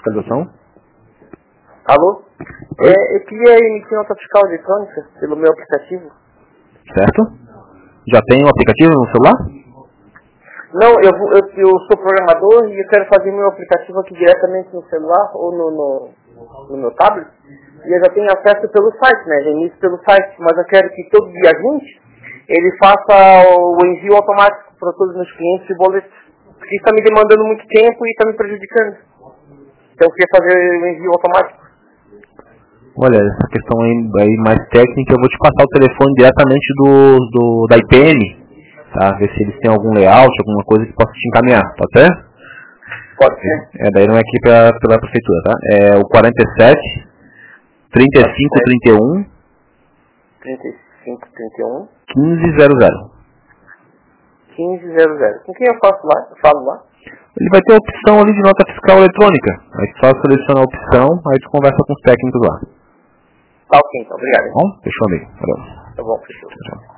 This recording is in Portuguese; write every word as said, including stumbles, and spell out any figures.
fiscalização. Alô? É, eu queria emitir nota fiscal eletrônica pelo meu aplicativo. Certo? Já tem um aplicativo no celular? Não, eu, vou- eu, eu sou programador e eu quero fazer meu aplicativo aqui diretamente no celular ou no, no, no meu tablet. E eu já tenho acesso pelo site, né? Já inicio pelo site, mas eu quero que todo dia vinte ele faça o envio automático para todos os meus clientes de boletos. Porque isso está me demandando muito tempo e está me prejudicando. Então eu queria fazer o envio automático. Olha, essa questão aí, aí mais técnica, eu vou te passar o telefone diretamente do, do, da I P M, tá? Ver se eles têm algum layout, alguma coisa que possa te encaminhar, tá certo? Pode ser. É, daí não é aqui pra, pela prefeitura, tá? É o quarenta e sete, trinta e cinco, trinta e um, trinta e cinco, trinta e um, quinze zero zero. quinze zero zero. Com quem eu faço lá? Eu falo lá? Ele vai ter a opção ali de nota fiscal eletrônica. Aí tu só seleciona a opção, aí tu conversa com os técnicos lá. Tá ok, então. Obrigado. Tá bom? Fechou, amigo. Valeu. Tá bom, fechou. Tchau.